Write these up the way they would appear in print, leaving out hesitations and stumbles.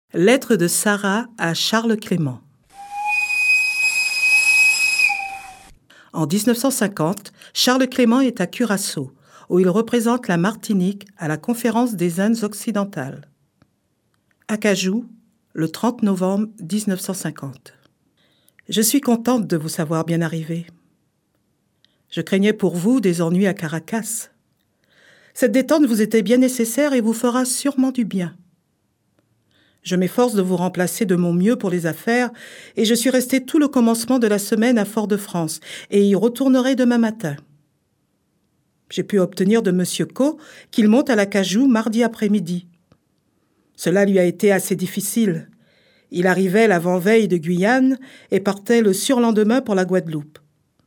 Lettre de Sarah à Charles Clément. En 1950, Charles Clément est à Curaçao, où il représente la Martinique à la Conférence des Indes occidentales. Acajou, le 30 novembre 1950. Je suis contente de vous savoir bien arrivé. Je craignais pour vous des ennuis à Caracas. Cette détente vous était bien nécessaire et vous fera sûrement du bien. Je m'efforce de vous remplacer de mon mieux pour les affaires et je suis restée tout le commencement de la semaine à Fort-de-France et y retournerai demain matin. J'ai pu obtenir de M. Co qu'il monte à l'Acajou mardi après-midi. Cela lui a été assez difficile. Il arrivait l'avant-veille de Guyane et partait le surlendemain pour la Guadeloupe.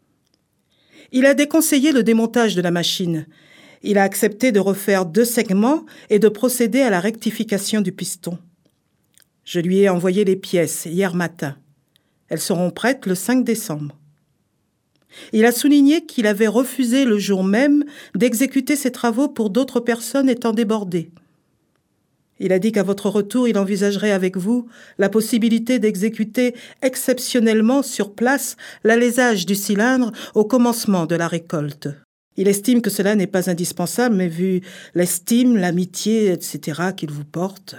Il a déconseillé le démontage de la machine. Il a accepté de refaire 2 segments et de procéder à la rectification du piston. Je lui ai envoyé les pièces hier matin. Elles seront prêtes le 5 décembre. Il a souligné qu'il avait refusé le jour même d'exécuter ses travaux pour d'autres personnes étant débordées. Il a dit qu'à votre retour, il envisagerait avec vous la possibilité d'exécuter exceptionnellement sur place l'alésage du cylindre au commencement de la récolte. Il estime que cela n'est pas indispensable, mais vu l'estime, l'amitié, etc. qu'il vous porte.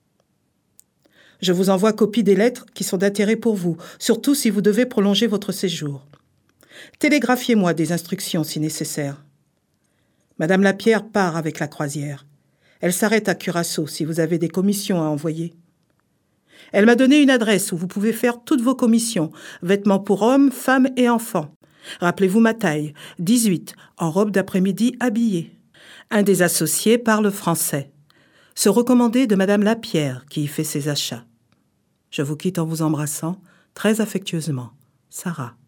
Je vous envoie copie des lettres qui sont d'intérêt pour vous, surtout si vous devez prolonger votre séjour. Télégraphiez-moi des instructions si nécessaire. Madame Lapierre part avec la croisière. Elle s'arrête à Curaçao si vous avez des commissions à envoyer. Elle m'a donné une adresse où vous pouvez faire toutes vos commissions, vêtements pour hommes, femmes et enfants. Rappelez-vous ma taille, 18, en robe d'après-midi habillée. Un des associés parle français. Se recommander de Madame Lapierre qui y fait ses achats. Je vous quitte en vous embrassant très affectueusement. Sarah.